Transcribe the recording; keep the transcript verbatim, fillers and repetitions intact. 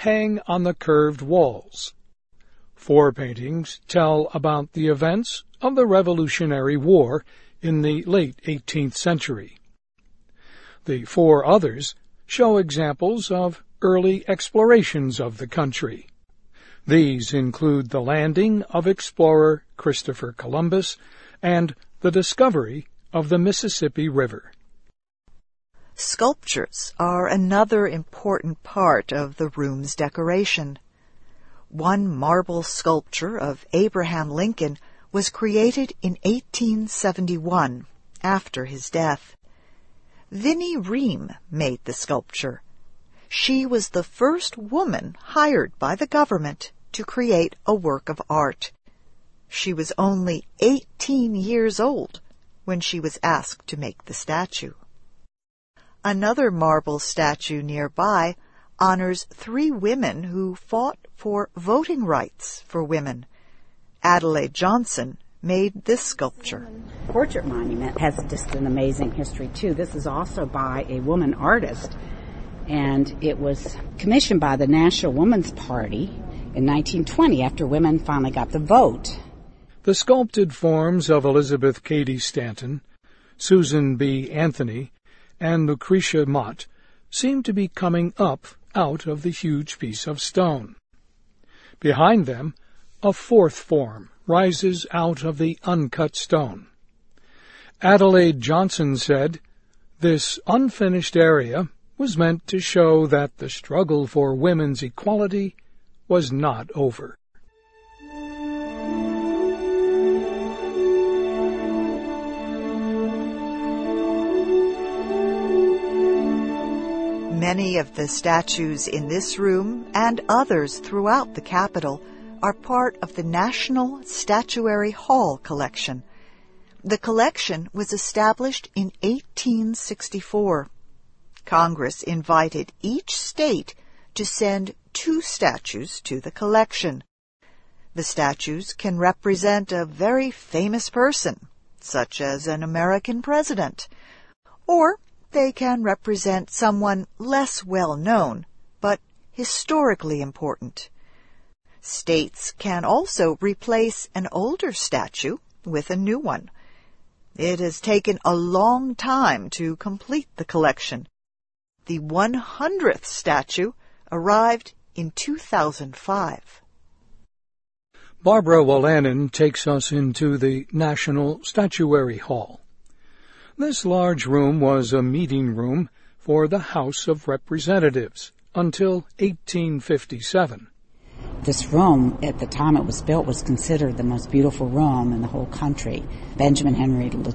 hang on the curved walls. Four paintings tell about the events of the Revolutionary War in the late eighteenth century. The four others show examples of early explorations of the country. These include the landing of explorer Christopher Columbus and the discovery of the Mississippi River. Sculptures are another important part of the room's decoration. One marble sculpture of Abraham Lincoln was created in eighteen seventy-one, after his death. Vinnie Ream made the sculpture. She was the first woman hired by the government to create a work of art. She was only eighteen years old when she was asked to make the statue. Another marble statue nearby honors three women who fought for voting rights for women. Adelaide Johnson made this sculpture. The portrait monument has just an amazing history, too. This is also by a woman artist, and it was commissioned by the National Woman's Party in nineteen twenty after women finally got the vote. The sculpted forms of Elizabeth Cady Stanton, Susan B. Anthony, and Lucretia Mott seem to be coming up out of the huge piece of stone. Behind them, a fourth form rises out of the uncut stone. Adelaide Johnson said, "This unfinished area was meant to show that the struggle for women's equality was not over." Many of the statues in this room and others throughout the Capitol are part of the National Statuary Hall collection. The collection was established in eighteen sixty-four. Congress invited each state to send two statues to the collection. The statues can represent a very famous person, such as an American president, or they can represent someone less well known, but historically important. States can also replace an older statue with a new one. It has taken a long time to complete the collection. The one hundredth statue arrived in two thousand five. Barbara Wolanin takes us into the National Statuary Hall. This large room was a meeting room for the House of Representatives until eighteen fifty-seven. This room, at the time it was built, was considered the most beautiful room in the whole country. Benjamin Henry